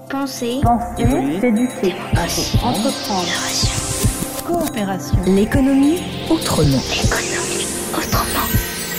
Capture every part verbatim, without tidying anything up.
Penser, Penser, évoluer, s'éduquer, démocratie, entreprendre, innovation, coopération, l'économie autrement. l'économie autrement.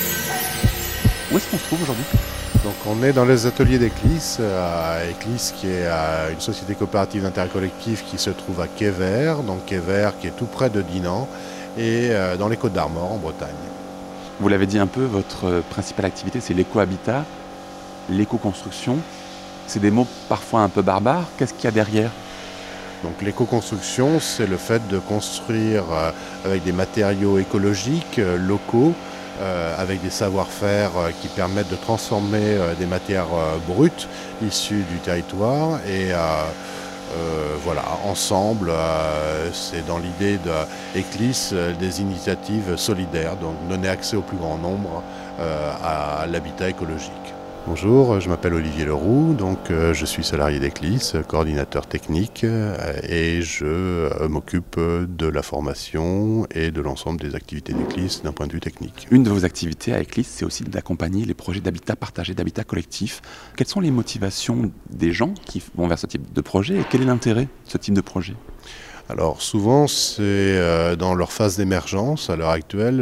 Où est-ce qu'on se trouve aujourd'hui ? Donc on est dans les ateliers d'Eclis, à Eclis qui est à une société coopérative d'intérêt collectif qui se trouve à Quévert, donc Quévert qui est tout près de Dinan et dans les Côtes-d'Armor en Bretagne. Vous l'avez dit un peu, votre principale activité c'est l'éco-habitat, l'éco-construction. C'est des mots parfois un peu barbares. Qu'est-ce qu'il y a derrière ? Donc l'éco-construction, c'est le fait de construire avec des matériaux écologiques, locaux, Euh, avec des savoir-faire euh, qui permettent de transformer euh, des matières euh, brutes issues du territoire. Et euh, euh, voilà, ensemble, euh, c'est dans l'idée d'Eclis euh, des initiatives solidaires, donc donner accès au plus grand nombre euh, à l'habitat écologique. Bonjour, je m'appelle Olivier Leroux, donc euh, je suis salarié d'Eclis, coordinateur technique euh, et je euh, m'occupe de la formation et de l'ensemble des activités d'Eclis d'un point de vue technique. Une de vos activités à Eclis, c'est aussi d'accompagner les projets d'habitat partagé, d'habitat collectif. Quelles sont les motivations des gens qui vont vers ce type de projet et quel est l'intérêt de ce type de projet ? Alors souvent c'est dans leur phase d'émergence à l'heure actuelle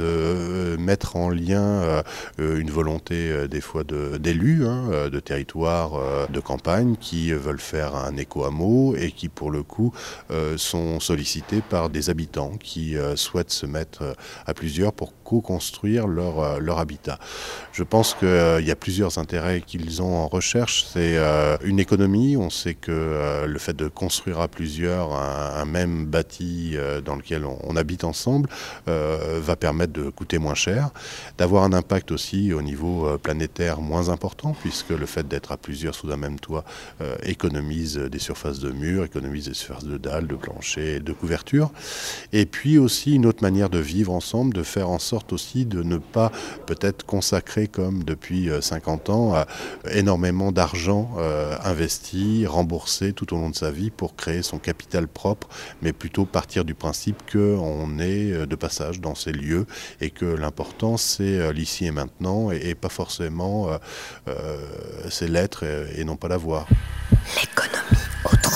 de mettre en lien une volonté des fois de, d'élus, hein, de territoires, de campagne qui veulent faire un éco-hameau et qui pour le coup sont sollicités par des habitants qui souhaitent se mettre à plusieurs pour co-construire leur, leur habitat. Je pense qu'il y a plusieurs intérêts qu'ils ont en recherche. C'est une économie, on sait que le fait de construire à plusieurs un un même bâti dans lequel on habite ensemble euh, va permettre de coûter moins cher, d'avoir un impact aussi au niveau planétaire moins important, puisque le fait d'être à plusieurs sous un même toit euh, économise des surfaces de murs, économise des surfaces de dalles, de planchers, de couvertures. Et puis aussi une autre manière de vivre ensemble, de faire en sorte aussi de ne pas peut-être consacrer comme depuis cinquante ans euh, énormément d'argent euh, investi, remboursé tout au long de sa vie pour créer son capital propre, mais plutôt partir du principe qu'on est de passage dans ces lieux et que l'important c'est l'ici et maintenant et, et pas forcément euh, euh, c'est l'être et, et non pas l'avoir. L'économie autrement.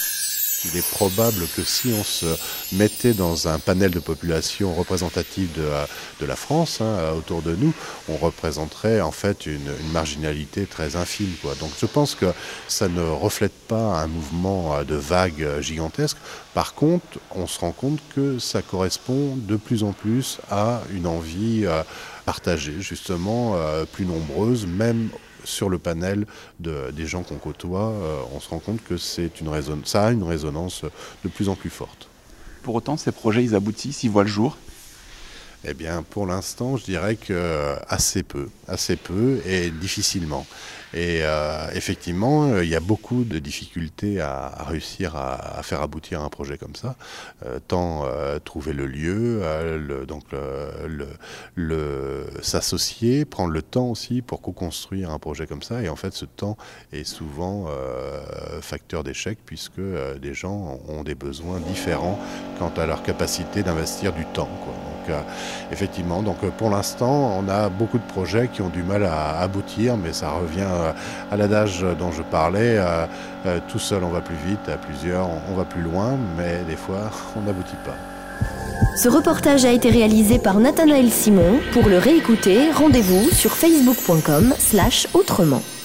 Il est probable que si on se mettait dans un panel de population représentative de, de la France, hein, autour de nous, on représenterait en fait une, une marginalité très infime, quoi. Donc je pense que ça ne reflète pas un mouvement de vague gigantesque. Par contre, on se rend compte que ça correspond de plus en plus à une envie euh, partagée, justement, euh, plus nombreuse, même sur le panel de, des gens qu'on côtoie, euh, on se rend compte que c'est une raison, ça a une résonance de plus en plus forte. Pour autant, ces projets, ils aboutissent, ils voient le jour ? Eh bien, pour l'instant, je dirais que assez peu, assez peu et difficilement. Et euh, effectivement, il y a beaucoup de difficultés à, à réussir à, à faire aboutir un projet comme ça. Euh, tant euh, trouver le lieu, euh, le, donc le, le, le, s'associer, prendre le temps aussi pour co-construire un projet comme ça. Et en fait, ce temps est souvent euh, facteur d'échec puisque euh, des gens ont des besoins différents quant à leur capacité d'investir du temps, quoi. Donc, euh, effectivement, donc pour l'instant, on a beaucoup de projets qui ont du mal à aboutir, mais ça revient à l'adage dont je parlais, euh, euh, tout seul on va plus vite, à plusieurs on, on va plus loin, mais des fois on n'aboutit pas. Ce reportage a été réalisé par Nathanaël Simon. Pour le réécouter, rendez-vous sur facebook point com slash autrement.